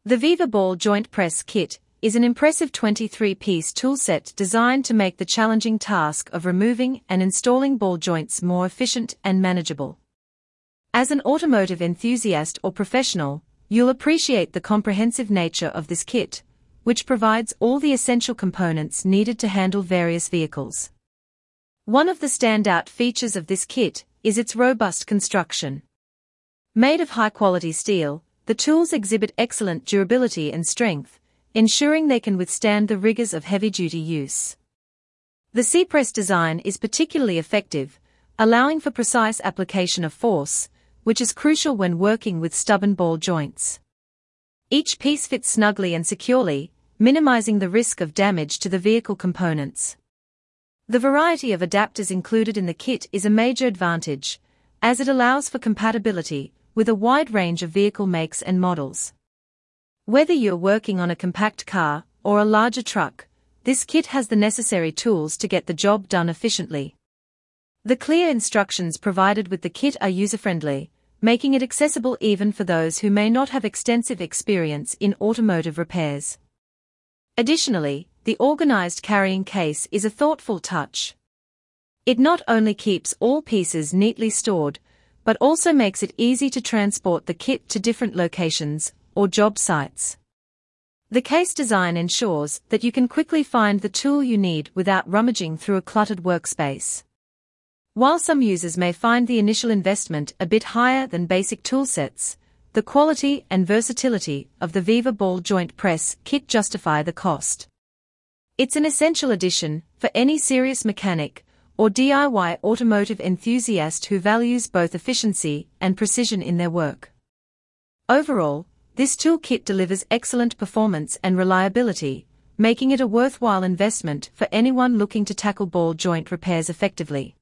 The Viva Ball Joint Press Kit is an impressive 23-piece toolset designed to make the challenging task of removing and installing ball joints more efficient and manageable. As an automotive enthusiast or professional, you'll appreciate the comprehensive nature of this kit, which provides all the essential components needed to handle various vehicles. One of the standout features of this kit is its robust construction. Made of high-quality steel, the tools exhibit excellent durability and strength, ensuring they can withstand the rigors of heavy-duty use. The C-Press design is particularly effective, allowing for precise application of force, which is crucial when working with stubborn ball joints. Each piece fits snugly and securely, minimizing the risk of damage to the vehicle components. The variety of adapters included in the kit is a major advantage, as it allows for compatibility with a wide range of vehicle makes and models. Whether you're working on a compact car or a larger truck, this kit has the necessary tools to get the job done efficiently. The clear instructions provided with the kit are user-friendly, making it accessible even for those who may not have extensive experience in automotive repairs. Additionally, the organized carrying case is a thoughtful touch. It not only keeps all pieces neatly stored, but also makes it easy to transport the kit to different locations or job sites. The case design ensures that you can quickly find the tool you need without rummaging through a cluttered workspace. While some users may find the initial investment a bit higher than basic toolsets, the quality and versatility of the Viva Ball Joint Press Kit justify the cost. It's an essential addition for any serious mechanic or DIY automotive enthusiast who values both efficiency and precision in their work. Overall, this toolkit delivers excellent performance and reliability, making it a worthwhile investment for anyone looking to tackle ball joint repairs effectively.